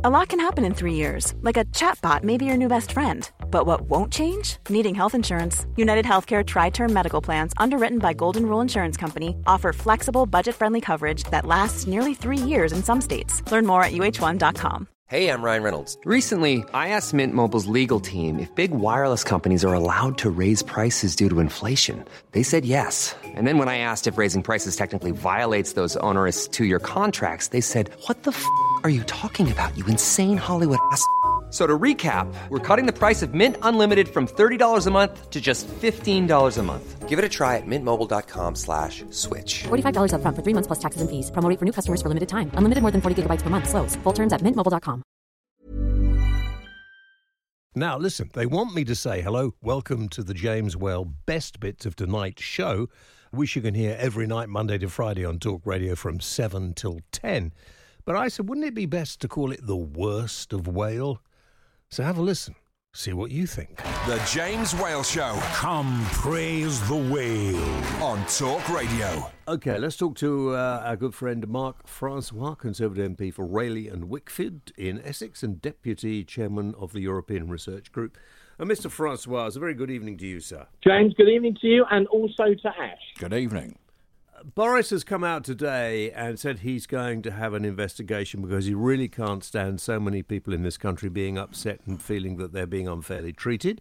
A lot can happen in 3 years, like a chatbot may be your new best friend. But what won't change? Needing health insurance. United Healthcare Tri-Term Medical Plans, underwritten by Golden Rule Insurance Company, offer flexible, budget-friendly coverage that lasts nearly 3 years in some states. Learn more at uh1.com. Hey, I'm Ryan Reynolds. Recently, I asked Mint Mobile's legal team if big wireless companies are allowed to raise prices due to inflation. They said yes. And then when I asked if raising prices technically violates those onerous 2-year contracts, they said, "What the f*** are you talking about, you insane Hollywood ass?" So to recap, we're cutting the price of Mint Unlimited from $30 a month to just $15 a month. Give it a try at mintmobile.com/switch. $45 up front for 3 months plus taxes and fees. Promo rate for new customers for limited time. Unlimited more than 40 gigabytes per month. Slows full terms at mintmobile.com. Now, listen, they want me to say hello, welcome to the James Well Best Bits of Tonight's show, which you can hear every night, Monday to Friday on Talk Radio from 7 till 10. But I said, wouldn't it be best to call it the worst of Whale? So have a listen. See what you think. The James Whale Show. Come praise the whale on Talk Radio. OK, let's talk to our good friend Mark Francois, Conservative MP for Rayleigh and Wickford in Essex and Deputy Chairman of the European Research Group. And Mr. Francois, a very good evening to you, sir. James, good evening to you and also to Ash. Good evening. Boris has come out today and said he's going to have an investigation because he really can't stand so many people in this country being upset and feeling that they're being unfairly treated.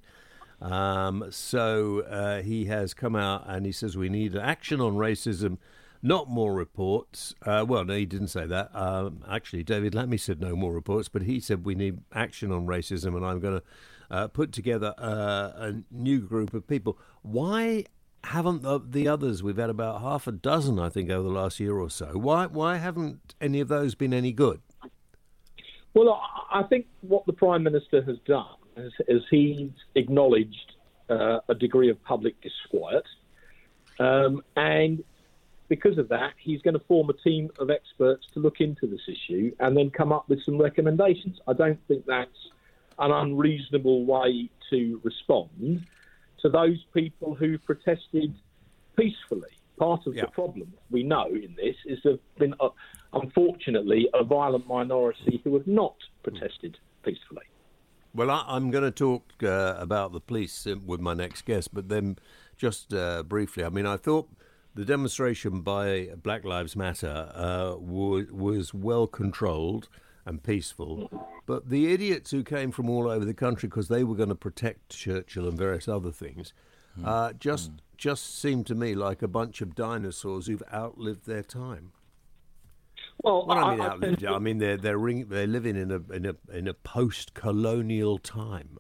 So he has come out and he says we need action on racism, not more reports. Well, no, he didn't say that. Actually, David Lammy said no more reports, but he said we need action on racism, and I'm going to put together a new group of people. Why haven't the others? We've had about half a dozen, I think, over the last year or so. Why haven't any of those been any good? Well, I think what the Prime Minister has done is he's acknowledged a degree of public disquiet, and because of that, he's going to form a team of experts to look into this issue and then come up with some recommendations. I don't think that's an unreasonable way to respond to those people who protested peacefully. Part of the problem we know in this is there have been, unfortunately, a violent minority who have not protested peacefully. Well, I'm going to talk about the police with my next guest, but then just briefly, I mean, I thought the demonstration by Black Lives Matter was well controlled and peaceful, but the idiots who came from all over the country because they were going to protect Churchill and various other things just seemed to me like a bunch of dinosaurs who've outlived their time. Well, I mean outlived. I mean they're living in a post-colonial time.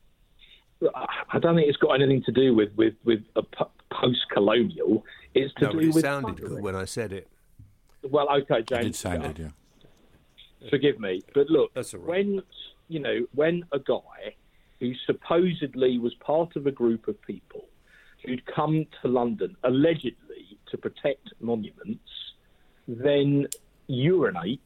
I don't think it's got anything to do with a post-colonial. It's to do with. It sounded good when I said it. Well, okay, James. It did sound good, yeah. Forgive me, but look, that's all right. when a guy who supposedly was part of a group of people who'd come to London allegedly to protect monuments, then urinates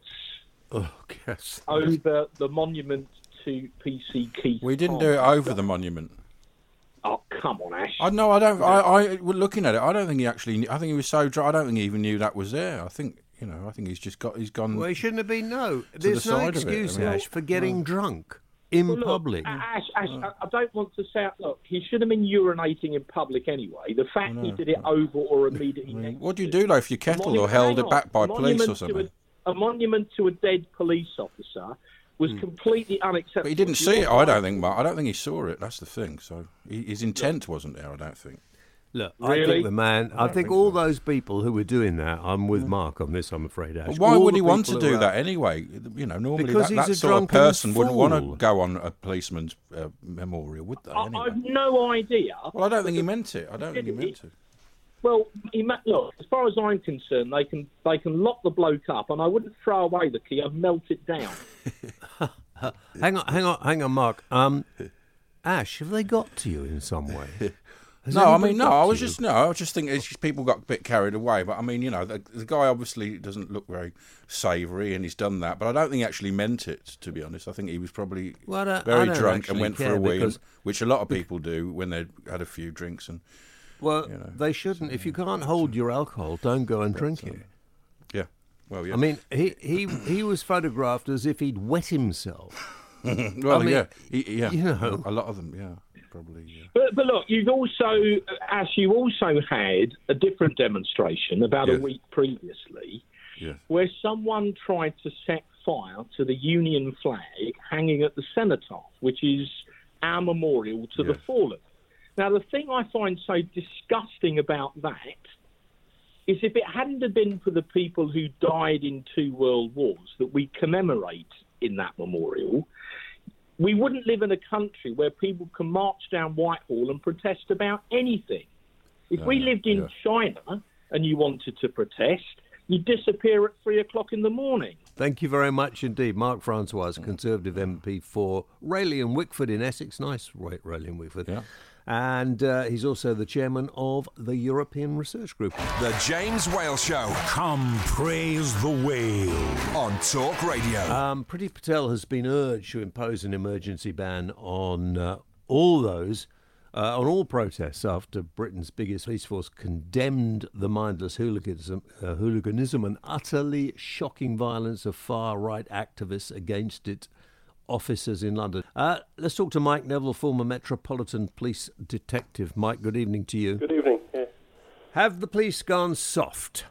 over the monument to PC Keith. We didn't do it over the monument. Oh, come on, Ash. I don't. I looking at it, I don't think he actually. I think he was so dry. I don't think he even knew that was there. I think he's just got. He's gone. Well, he shouldn't have been. No, there's no excuse, Ash, for getting drunk in public. Ash, I don't want to sound. Look, he should have been urinating in public anyway. The fact he did it over or immediately. What do you do though if you're kettled or held back by police or something? A monument to a dead police officer was completely unacceptable. But he didn't see it, I don't think, Mark. I don't think he saw it. That's the thing. So his intent wasn't there, I don't think. Look, really? I think all those people who were doing that, I'm with Mark on this, I'm afraid, Ash. Well, why would he want to do that anyway? Normally that sort of person wouldn't want to go on a policeman's memorial, would they? Anyway? I've no idea. Well, I don't think he meant it. Well, look, as far as I'm concerned, they can lock the bloke up, and I wouldn't throw away the key. I'd melt it down. Hang on, Mark. Ash, have they got to you in some way? I was just thinking people got a bit carried away. But I mean, the guy obviously doesn't look very savoury, and he's done that. But I don't think he actually meant it, to be honest. I think he was probably very drunk and went for a wee, which a lot of people do when they had a few drinks. And they shouldn't. If you can't hold your alcohol, don't go and drink it. Yeah. Well, yeah. I mean, he was photographed as if he'd wet himself. Well, I mean, yeah. you know. A lot of them, yeah, probably. Yeah. But look, you also had a different demonstration about a week previously, where someone tried to set fire to the Union flag hanging at the Cenotaph, which is our memorial to the fallen. Now, the thing I find so disgusting about that is if it hadn't have been for the people who died in 2 world wars that we commemorate in that memorial, we wouldn't live in a country where people can march down Whitehall and protest about anything. If we lived in China and you wanted to protest, you'd disappear at 3 o'clock in the morning. Thank you very much indeed. Mark Francois, Conservative MP for Rayleigh and Wickford in Essex. Nice, Rayleigh and Wickford. Yeah. And he's also the chairman of the European Research Group. The James Whale Show. Come praise the whale. On Talk Radio. Priti Patel has been urged to impose an emergency ban on all protests after Britain's biggest police force condemned the mindless hooliganism and utterly shocking violence of far-right activists against its officers in London. Let's talk to Mike Neville, former Metropolitan Police detective. Mike, good evening to you. Good evening. Yeah. Have the police gone soft?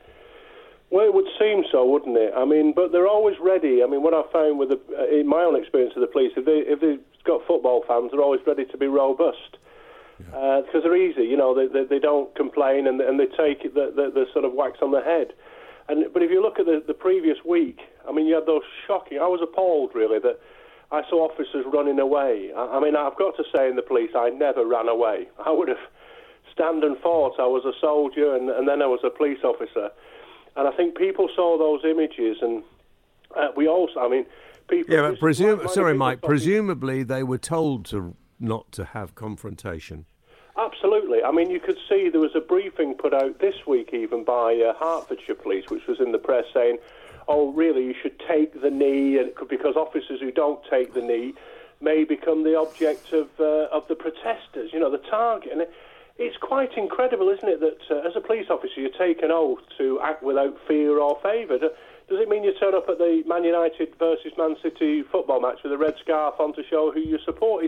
Well, it would seem so, wouldn't it? I mean, but they're always ready. I mean, what I found with in my own experience of the police, if they've got football fans, they're always ready to be robust. Because they're easy, you know, they don't complain and they take the sort of whacks on the head. But if you look at the previous week, I mean, you had those shocking... I was appalled, really, that I saw officers running away. I mean, I've got to say in the police, I never ran away. I would have stand and fought. I was a soldier and then I was a police officer. And I think people saw those images and we also... I mean, people... Yeah, but Mike, presumably they were told not to have confrontation. Absolutely. I mean, you could see there was a briefing put out this week even by Hertfordshire Police, which was in the press saying, oh, really, you should take the knee, because officers who don't take the knee may become the object of the protesters, you know, the target. And it's quite incredible, isn't it, that as a police officer you take an oath to act without fear or favour. Does it mean you turn up at the Man United versus Man City football match with a red scarf on to show who you support?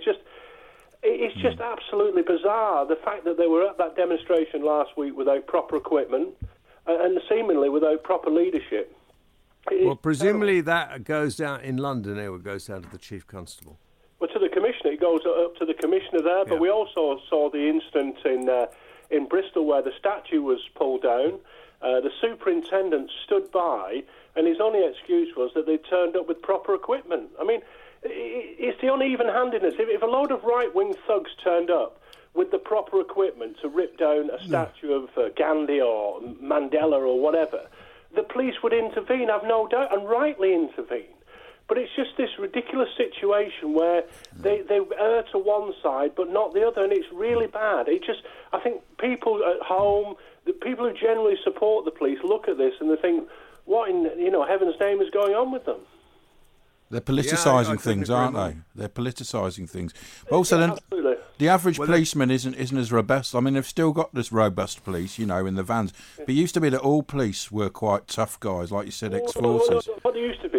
It's just absolutely bizarre, the fact that they were at that demonstration last week without proper equipment and seemingly without proper leadership. Well, presumably that goes down in London, it goes down to the Chief Constable. Well, to the Commissioner, it goes up to the Commissioner there, but we also saw the incident in Bristol where the statue was pulled down. The superintendent stood by, and his only excuse was that they turned up with proper equipment. I mean... It's the uneven-handedness. If a load of right-wing thugs turned up with the proper equipment to rip down a statue of Gandhi or Mandela or whatever, the police would intervene, I've no doubt, and rightly intervene. But it's just this ridiculous situation where they err to one side but not the other, and it's really bad. I think people at home, the people who generally support the police, look at this and they think, what in heaven's name is going on with them? They're politicising things, aren't they? They're politicising things. But also, absolutely. The average policeman isn't as robust. I mean, they've still got this robust police, you know, in the vans. But it used to be that all police were quite tough guys, like you said, ex-forces. What they used to be.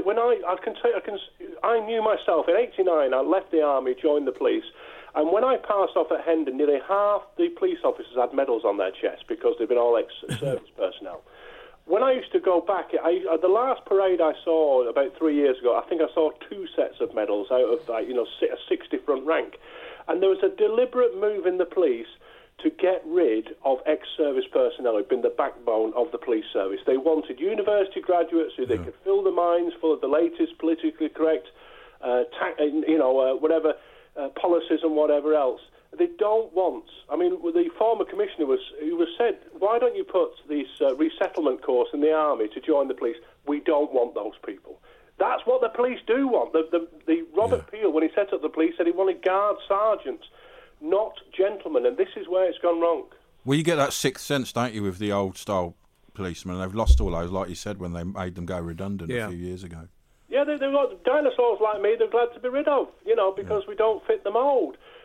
I knew myself in '89. I left the army, joined the police, and when I passed off at Hendon, nearly half the police officers had medals on their chest because they've been all ex-service personnel. When I used to go back, the last parade I saw about 3 years ago, I think I saw 2 sets of medals out of a 60 front rank. And there was a deliberate move in the police to get rid of ex-service personnel who'd been the backbone of the police service. They wanted university graduates who they could fill the minds full of the latest politically correct, policies and whatever else. They don't want... I mean, the former commissioner said, why don't you put this resettlement course in the army to join the police? We don't want those people. That's what the police do want. The Robert Peel, when he set up the police, said he wanted guard sergeants, not gentlemen, and this is where it's gone wrong. Well, you get that sixth sense, don't you, with the old-style policemen? They've lost all those, like you said, when they made them go redundant a few years ago. Yeah, they've got dinosaurs like me they're glad to be rid of, because we don't fit the mould.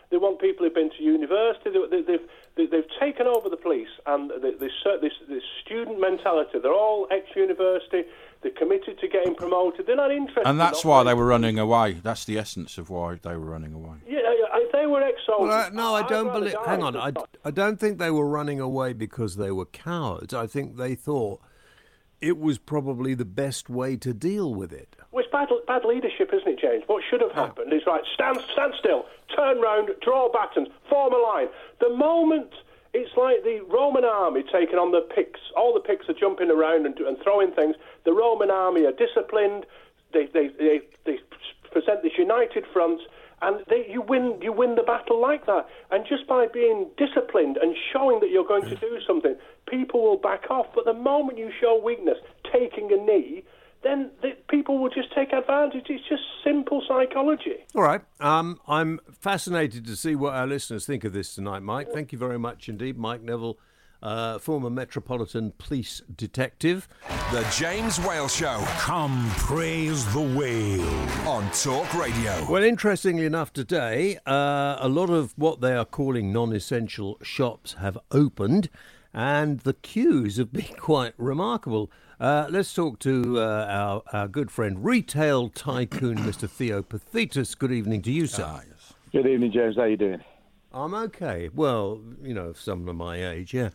They want people who've been to university. They've taken over the police, and this student mentality. They're all ex-university. They're committed to getting promoted. They're not interested. And that's why they were running away. That's the essence of why they were running away. Yeah, they were ex-soldiers. Well, no, I don't believe. Hang on, I don't think they were running away because they were cowards. I think they thought it was probably the best way to deal with it. Well, it's bad leadership, isn't it, James? What should have happened is, right, stand still, turn round, draw batons, form a line. The moment it's like the Roman army taking on the Picts, all the Picts are jumping around and throwing things. The Roman army are disciplined. They present this united front, and you win the battle like that. And just by being disciplined and showing that you're going to do something, people will back off. But the moment you show weakness, taking a knee, then people will just take advantage. It's just simple psychology. All right. I'm fascinated to see what our listeners think of this tonight, Mike. Thank you very much indeed. Mike Neville, former Metropolitan Police detective. The James Whale Show. Come praise the whale. On Talk Radio. Well, interestingly enough, today, a lot of what they are calling non-essential shops have opened, and the queues have been quite remarkable. Let's talk to our good friend, retail tycoon, Mr. Theo Pathetis. Good evening to you, sir. Yes. Good evening, James. How are you doing? I'm okay. Well, someone of my age, yeah.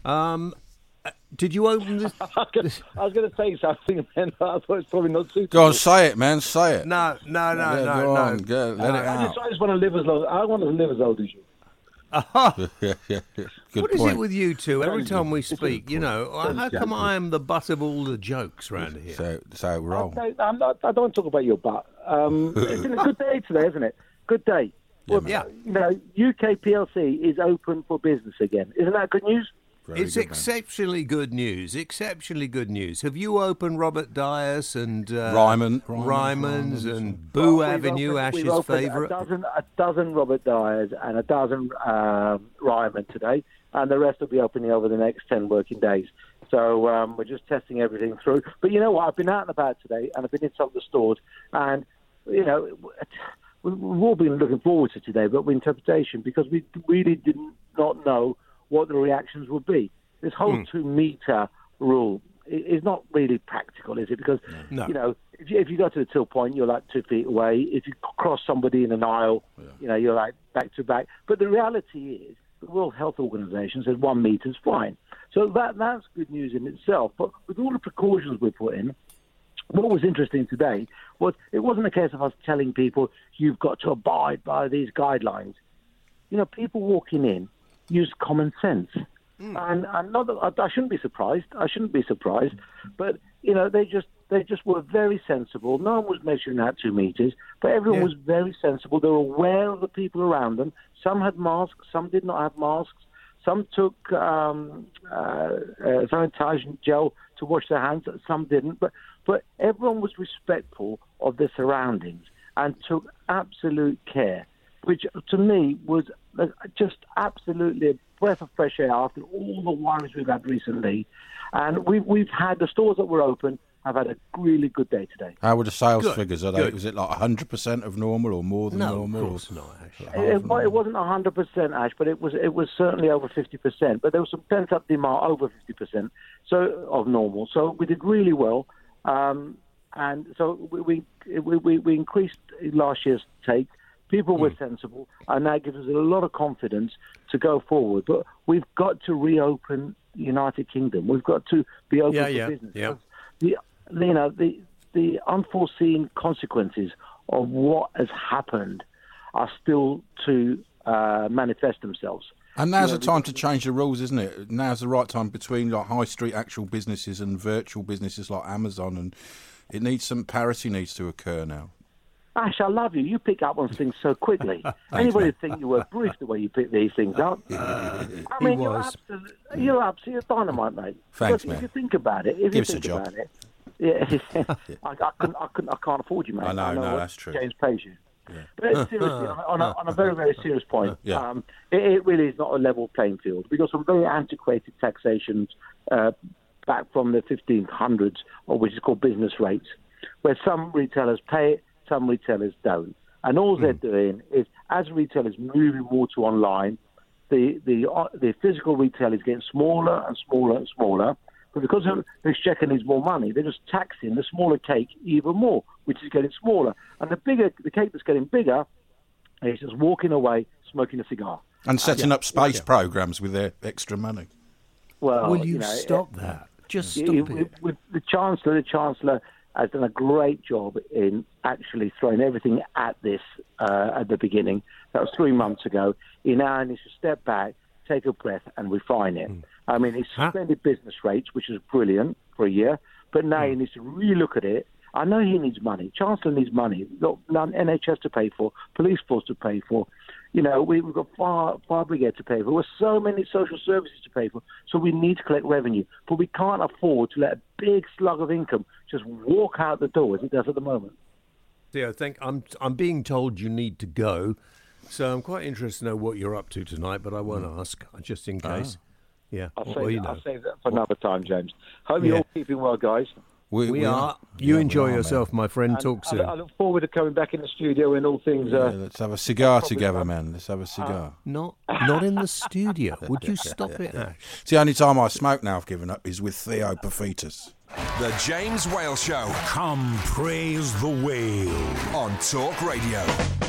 Did you open this? I was going to say something, and I thought it's probably not suitable. Go on, say it, man. Say it. No. Go on, go, let it out. I just want to live as long. I want to live as old as you. Yeah. Good what point. is it with you two? Every time we speak, how come I am the butt of all the jokes round here? So roll. I don't want to talk about your butt. It's been a good day today, isn't it? Good day. Yeah, UK PLC is open for business again. Isn't that good news? It's exceptionally good news. Exceptionally good news. Have you opened Robert Dyas and Ryman's and Boo Avenue, Ash's favourite? A dozen Robert Dyas and a dozen Ryman today, and the rest will be opening over the next 10 working days. So we're just testing everything through. But you know what? I've been out and about today, and I've been in some of the stores, and we've all been looking forward to today, but with interpretation, because we really did not know what the reactions would be. This whole 2-metre rule is not really practical, is it? Because, if you go to the till point, you're like 2 feet away. If you cross somebody in an aisle, you're like back to back. But the reality is, the World Health Organization says 1 metre is fine. So that's good news in itself. But with all the precautions we put in, what was interesting today was it wasn't a case of us telling people, you've got to abide by these guidelines. People walking in use common sense. And not that, I shouldn't be surprised. But, they just were very sensible. No one was measuring out 2 metres, but everyone was very sensible. They were aware of the people around them. Some had masks, some did not have masks. Some took sanitizing gel to wash their hands, some didn't. But everyone was respectful of their surroundings and took absolute care, which to me was just absolutely a breath of fresh air after all the worries we've had recently. And we've had the stores that were open have had a really good day today. How were the sales figures? Was it like 100% of normal or more than normal? No, of course not, Ash. It wasn't 100%, Ash, but it was certainly over 50%. But there was some pent-up demand over 50% of normal. So we did really well. And so we increased last year's take. People were sensible, and that gives us a lot of confidence to go forward. But we've got to reopen the United Kingdom. We've got to be open for business. Yeah. The unforeseen consequences of what has happened are still to manifest themselves. And now's the time to change the rules, isn't it? Now's the right time between like high street actual businesses and virtual businesses like Amazon, and parity needs to occur now. Ash, I love you. You pick up on things so quickly. Anybody would think you were brief the way you pick these things up. You're absolutely dynamite, mate. Thanks, man. If you think about it, I can't afford you, mate. I know that's true. James pays you. Yeah. But seriously, on a very, very serious point, it really is not a level playing field. We've got some very antiquated taxations back from the 1500s, which is called business rates, where some retailers pay it, some retailers don't. And all they're doing is, as retail is moving more to online, the physical retail is getting smaller and smaller and smaller. But because the exchequer needs more money, they're just taxing the smaller cake even more, which is getting smaller. And the cake that's getting bigger is just walking away, smoking a cigar. And setting up space programs with their extra money. Well, will you stop that? Just stop it. With the Chancellor has done a great job in actually throwing everything at this at the beginning. That was 3 months ago. He now needs to step back, take a breath, and refine it. I mean, he suspended business rates, which is brilliant for a year, but now he needs to relook at it. I know he needs money. Chancellor needs money. We've got NHS to pay for, police force to pay for. You know, we've got fire brigade to pay for. We've so many social services to pay for. So we need to collect revenue. But we can't afford to let a big slug of income just walk out the door as it does at the moment. Yeah, I think I'm being told you need to go. So I'm quite interested to know what you're up to tonight, but I won't ask, just in case. Yeah. I'll save that for another time, James. Hope you're all keeping well, guys. We are. You enjoy yourself, my friend. Talk soon. I look forward to coming back in the studio when all things let's have a cigar together, man. Let's have a cigar. Not in the studio. Would you stop it, Ash? It's the only time I smoke now I've given up is with Theo Pafitas. The James Whale Show. Come praise the whale. On Talk Radio.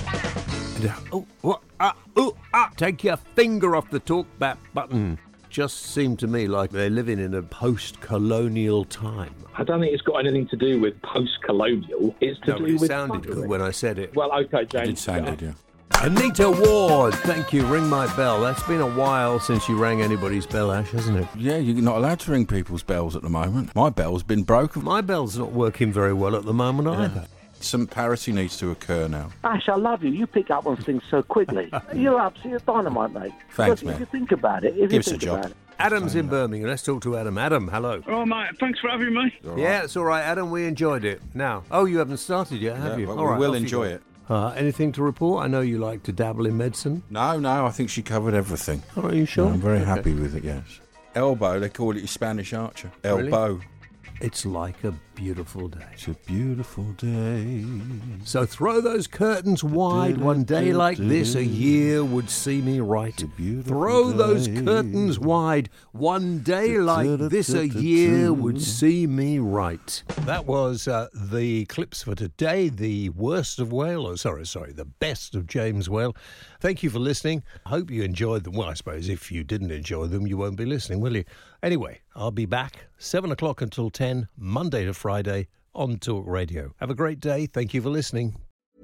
Take your finger off the talk back button. Just seemed to me like they're living in a post-colonial time. I don't think it's got anything to do with post-colonial. It's to do with... it sounded good when I said it. Well, okay, James. It sounded, yeah. Anita Ward, thank you. Ring my bell. That's been a while since you rang anybody's bell, Ash, hasn't it? Yeah, you're not allowed to ring people's bells at the moment. My bell's been broken. My bell's not working very well at the moment either. Some parity needs to occur now. Ash, I love you. You pick up on things so quickly. You're absolutely dynamite, mate. Thanks, man. man. If you think about it, Give us a job. Adam's in Birmingham. Let's talk to Adam. Adam, hello. Oh, mate, thanks for having me. Yeah, it's all right, Adam. We enjoyed it. Now, you haven't started yet, have you? Well, all right, we will enjoy it. Anything to report? I know you like to dabble in medicine. No, I think she covered everything. Are you sure? I'm very happy with it, yes. Elbow, they call it your Spanish archer. Elbow. Really? It's like a beautiful day. It's a beautiful day. So throw those curtains wide. One day like this, a year would see me right. Throw those curtains wide. One day like this, a year would see me right. That was the clips for today. The worst of Whale, the best of James Whale. Thank you for listening. I hope you enjoyed them. Well, I suppose if you didn't enjoy them, you won't be listening, will you? Anyway, I'll be back 7 o'clock until 10, Monday to Friday on Talk Radio. Have a great day. Thank you for listening.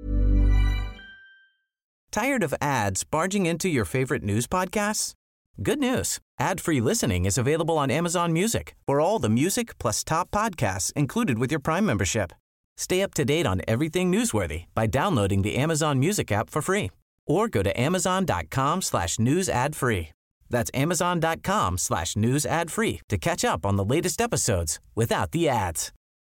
Tired of ads barging into your favorite news podcasts? Good news. Ad-free listening is available on Amazon Music for all the music plus top podcasts included with your Prime membership. Stay up to date on everything newsworthy by downloading the Amazon Music app for free or go to amazon.com/news ad free. That's amazon.com/news ad free to catch up on the latest episodes without the ads.